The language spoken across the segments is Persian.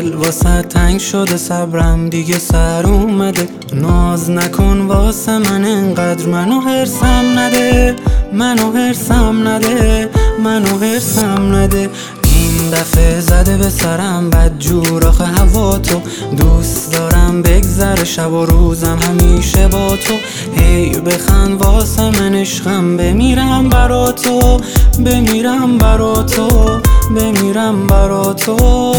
دل واسه تنگ شده، صبرم دیگه سر اومده. ناز نکن واسه من انقدر، منو هرسم نده، منو هرسم نده، منو هرسم نده. این دفعه زده به سرم بدجور، آخه هوا تو دوست دارم بگذره شب و روزم همیشه با تو. هی بخند واسه من عشقم، بمیرم برا تو، بمیرم برا تو، بمیرم برا تو.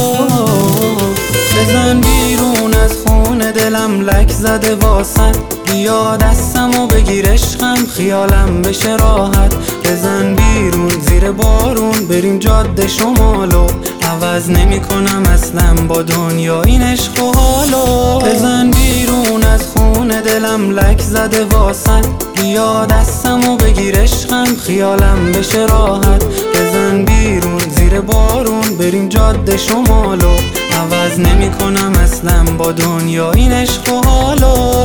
بزن بیرون از خونه دلم لک زده واسه، بیا دستمو بگیر عشقم خیالم بشه راحت. بزن بیرون زیر بارون بریم جاده شمالو، عوض نمی کنم اصلا با دنیا این عشق و حالو. بزن بیرون از خونه دلم لک زده واسه، بیا دستمو بگیر عشقم خیالم بشه راحت. بزن بیرون زیر بارون بریم جاده شمالو، عوض نمی کنم اصلا با دنیا این عشق و حالو.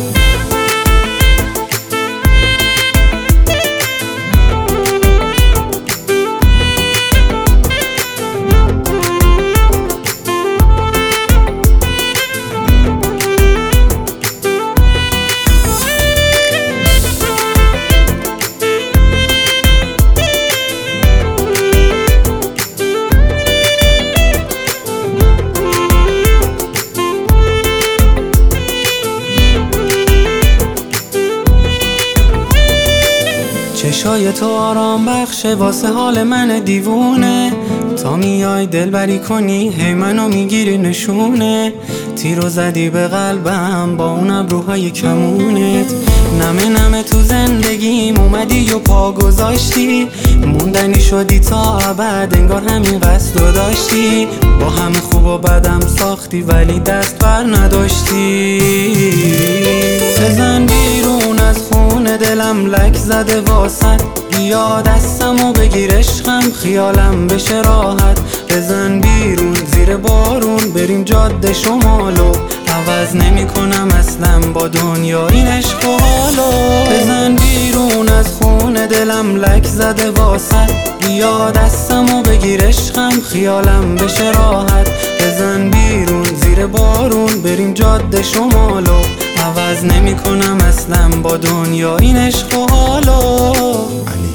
چشای تو آرام بخشه واسه حال من دیوونه، تا میای دلبری کنی هی منو میگیری نشونه. تیرو زدی به قلبم با اون ابروهای کمونت، نمه نمه تو زندگیم اومدی و پا گذاشتی. موندنی شدی تا ابد انگار همین قصدو داشتی. با همه خوب و بدم ساختی ولی دست بر نداشتی. بزن بیرون از خونه دلم لک زده واسه، بیا دستمو بگیر عشقم خیالم بشه راحت. بزن بیرون زیر بارون بریم جاده شمالو، عوض نمی کنم اصلا با دنیا این عشق و حالو. بزن بیرون از خونه دلم لک زده واسه، بیا دستمو بگیر عشقم خیالم بشه راحت. بزن بیرون زیر بارون بریم جاده شمالو، عوض نمی کنم اصلا با دنیا این عشق و حالو.